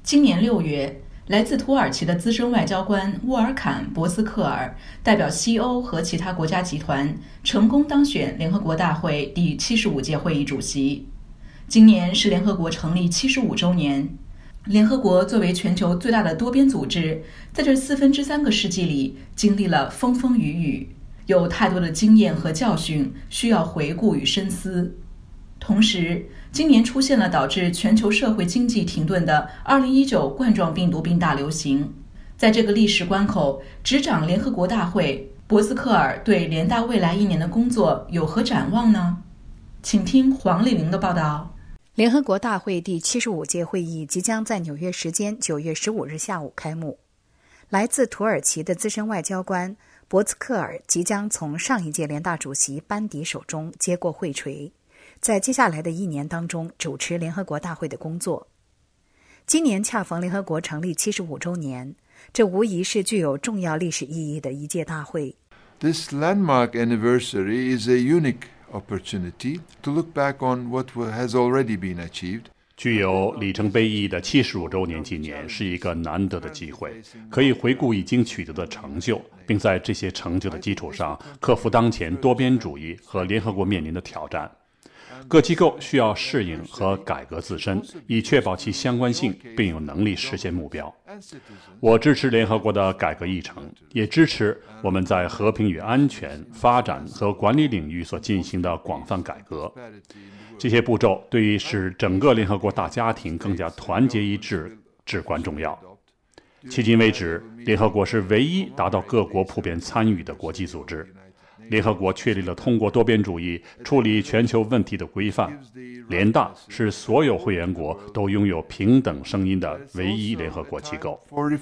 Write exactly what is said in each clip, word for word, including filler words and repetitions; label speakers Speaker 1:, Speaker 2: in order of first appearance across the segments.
Speaker 1: 今年六月，来自土耳其的资深外交官乌尔坎·博斯克尔代表西欧和其他国家集团成功当选联合国大会第七十五届会议主席。今年是联合国成立七十五周年。联合国作为全球最大的多边组织，在这四分之三个世纪里经历了风风雨雨，有太多的经验和教训需要回顾与深思。同时，今年出现了导致全球社会经济停顿的二零一九冠状病毒病大流行。在这个历史关口，执掌联合国大会，博斯克尔对联大未来一年的工作有何展望呢？请听黄丽玲的报道。
Speaker 2: 联合国大会第七十五届会议即将在纽约时间九月十五日下午开幕。来自土耳其的资深外交官博兹克尔即将从上一届联大主席班迪手中接过会锤，在接下来的一年当中主持联合国大会的工作。今年恰逢联合国成立七十五周年，这无疑是具有重要历史意义的一届大会。
Speaker 3: This landmark anniversary is a unique opportunity to look back on what has already been achieved.
Speaker 4: 具有里程碑意义的七十五周年纪念是一个难得的机会，可以回顾已经取得的成就，并在这些成就的基础上克服当前多边主义和联合国面临的挑战。各机构需要适应和改革自身，以确保其相关性，并有能力实现目标。我支持联合国的改革议程，也支持我们在和平与安全、发展和管理领域所进行的广泛改革。这些步骤对于使整个联合国大家庭更加团结一致至关重要。迄今为止，联合国是唯一达到各国普遍参与的国际组织。联合国确立了通过多边主义处理全球问题的规范。联大是所有会员国都拥有平等声音的唯一联合国机构。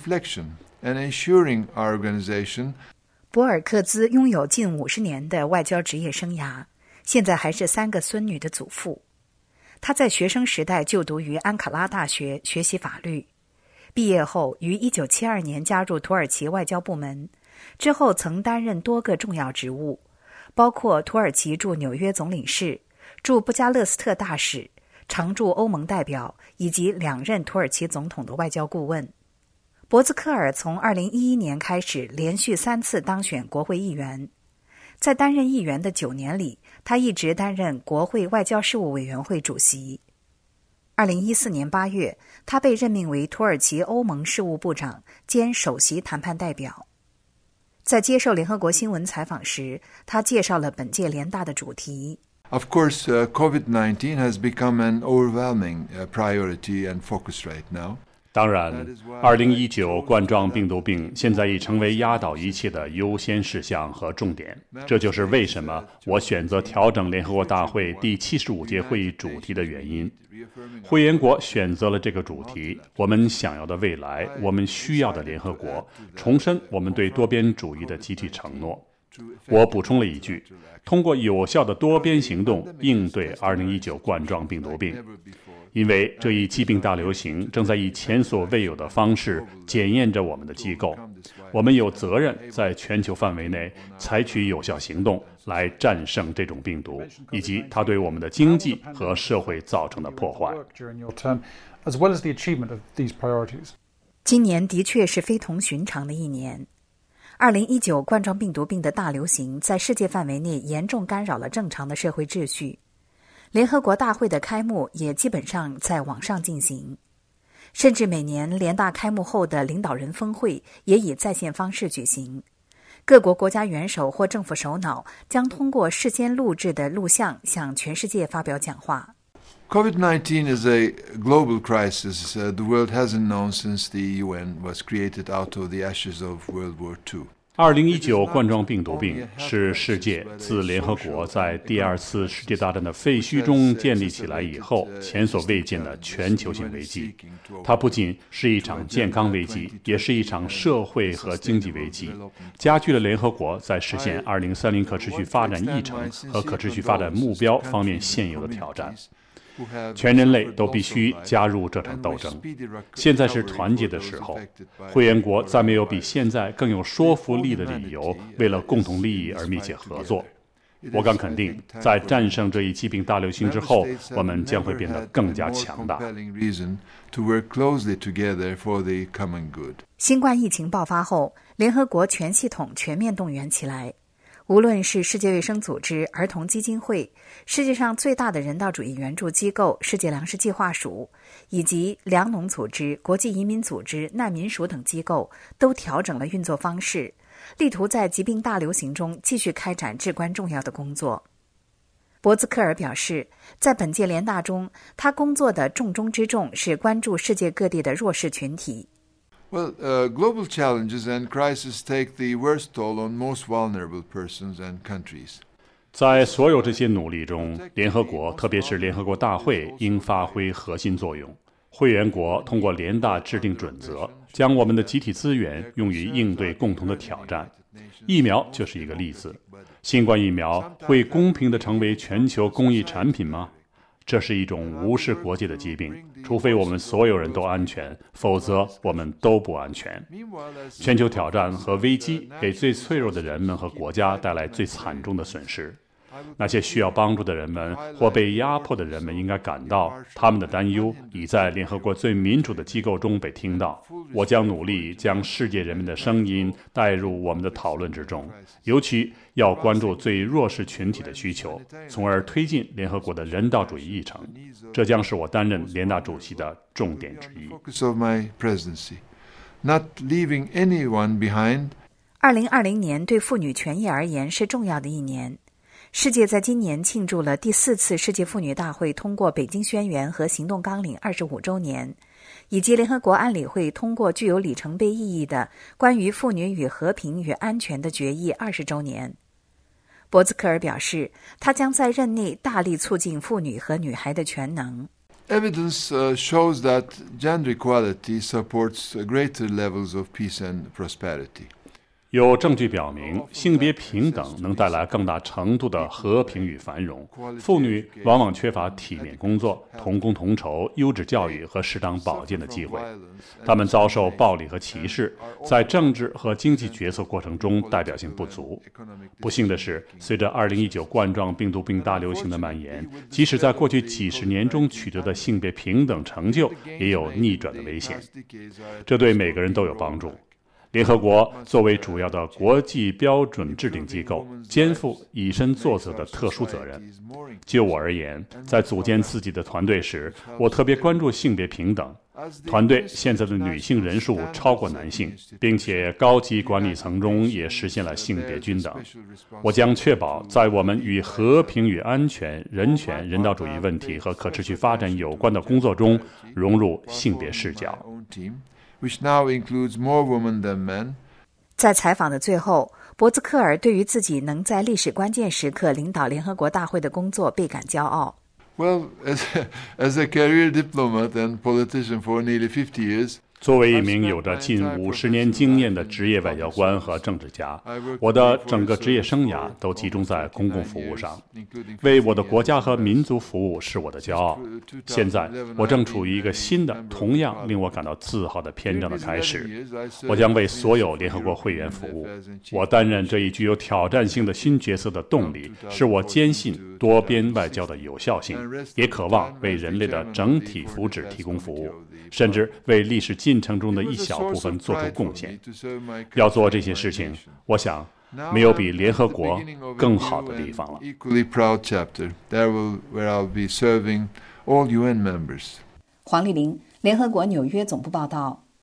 Speaker 2: 博尔克兹拥有近五十年的外交职业生涯，现在还是三个孙女的祖父。他在学生时代就读于安卡拉大学学习法律，毕业后于一九七二年加入土耳其外交部门，之后曾担任多个重要职务，包括土耳其驻纽约总领事、驻布加勒斯特大使、常驻欧盟代表以及两任土耳其总统的外交顾问。博兹克尔从二零一一年开始连续三次当选国会议员，在担任议员的九年里，他一直担任国会外交事务委员会主席。二零一四年八月，他被任命为土耳其欧盟事务部长兼首席谈判代表。在接受联合国新闻采访时，他介绍了本届联大的主题。
Speaker 3: Of course, uh, COVID nineteen has become an overwhelming uh, priority and focus right now.
Speaker 4: 当然，二零一九冠状病毒病现在已成为压倒一切的优先事项和重点。这就是为什么我选择调整联合国大会第七十五届会议主题的原因。会员国选择了这个主题，我们想要的未来，我们需要的联合国，重申我们对多边主义的集体承诺。我补充了一句，通过有效的多边行动应对二零一九冠状病毒病。因为这一疾病大流行正在以前所未有的方式检验着我们的机构，我们有责任在全球范围内采取有效行动来战胜这种病毒，以及它对我们的经济和社会造成的破坏。
Speaker 2: 今年的确是非同寻常的一年。二零一九冠状病毒病的大流行在世界范围内严重干扰了正常的社会秩序。联合国大会的开幕也基本上在网上进行，甚至每年联大开幕后的领导人峰会也以在线方式举行。各国国家元首或政府首脑将通过事先录制的录像向全世界发表讲话。
Speaker 3: COVID nineteen is a global crisis uh, the world hasn't known since the U N was created out of the ashes of World War Two。
Speaker 4: 二零一九冠状病毒病是世界自联合国在第二次世界大战的废墟中建立起来以后前所未见的全球性危机。它不仅是一场健康危机，也是一场社会和经济危机，加剧了联合国在实现二零三零可持续发展议程和可持续发展目标方面现有的挑战。全人类都必须加入这场斗争。现在是团结的时候，会员国再没有比现在更有说服力的理由为了共同利益而密切合作。 我敢肯定，在战胜这一疾病大流行之后，我们将会变得更加强大。
Speaker 2: 新冠疫情爆发后，联合国全系统全面动员起来。无论是世界卫生组织、儿童基金会、世界上最大的人道主义援助机构世界粮食计划署，以及粮农组织、国际移民组织、难民署等机构，都调整了运作方式，力图在疾病大流行中继续开展至关重要的工作。博兹克尔表示，在本届联大中，他工作的重中之重是关注世界各地的弱势群体。
Speaker 3: Well, uh, global challenges and crises take the worst toll on most vulnerable persons and countries.
Speaker 4: 在所有这些努力中，联合国，特别是联合国大会，应发挥核心作用。会员国通过联大制定准则，将我们的集体资源用于应对共同的挑战。疫苗就是一个例子。新冠疫苗会公平地成为全球公益产品吗？这是一种无视国界的疾病，除非我们所有人都安全，否则我们都不安全。全球挑战和危机给最脆弱的人们和国家带来最惨重的损失。那些需要帮助的人们或被压迫的人们应该感到，他们的担忧已在联合国最民主的机构中被听到。我将努力将世界人民的声音带入我们的讨论之中，尤其要关注最弱势群体的需求，从而推进联合国的人道主义议程。这将是我担任联大主席的重点之一。
Speaker 2: 二零二零年对妇女权益而言是重要的一年。世界在今年庆祝了第四次世界妇女大会通过《北京宣言》和行动纲领二十五周年，以及联合国安理会通过具有里程碑意义的关于妇女与和平与安全的决议二十周年。博兹克尔表示，他将在任内大力促进妇女和女孩的全能。
Speaker 3: Evidence uh, shows that gender equality supports greater levels of peace and prosperity.
Speaker 4: 有证据表明，性别平等能带来更大程度的和平与繁荣。妇女往往缺乏体面工作、同工同酬、优质教育和适当保健的机会。她们遭受暴力和歧视，在政治和经济决策过程中代表性不足。不幸的是，随着二零一九冠状病毒病大流行的蔓延，即使在过去几十年中取得的性别平等成就，也有逆转的危险。这对每个人都有帮助。联合国作为主要的国际标准制定机构，肩负以身作则的特殊责任。就我而言，在组建自己的团队时，我特别关注性别平等。团队现在的女性人数超过男性，并且高级管理层中也实现了性别均等。我将确保在我们与和平与安全、人权、人道主义问题和可持续发展有关的工作中融入性别视角。
Speaker 3: which now includes more women than men.
Speaker 2: 在采访的最后，博兹克尔对于自己能在历史关键时刻领导联合国大会的工作倍感骄傲。
Speaker 3: Well, as a, as a career diplomat and politician for nearly fifty years,
Speaker 4: 作为一名有着近五十年经验的职业外交官和政治家，我的整个职业生涯都集中在公共服务上。为我的国家和民族服务是我的骄傲。现在，我正处于一个新的、同样令我感到自豪的篇章的开始。我将为所有联合国会员服务。我担任这一具有挑战性的新角色的动力，是我坚信多边外交的有效性，也渴望为人类的整体福祉提供服务，甚至为历史进程中的一小部分做出贡献。要做这些事情，我想没有比联合国更好的地方了。
Speaker 2: 黄丽玲，联合国纽约总部报道。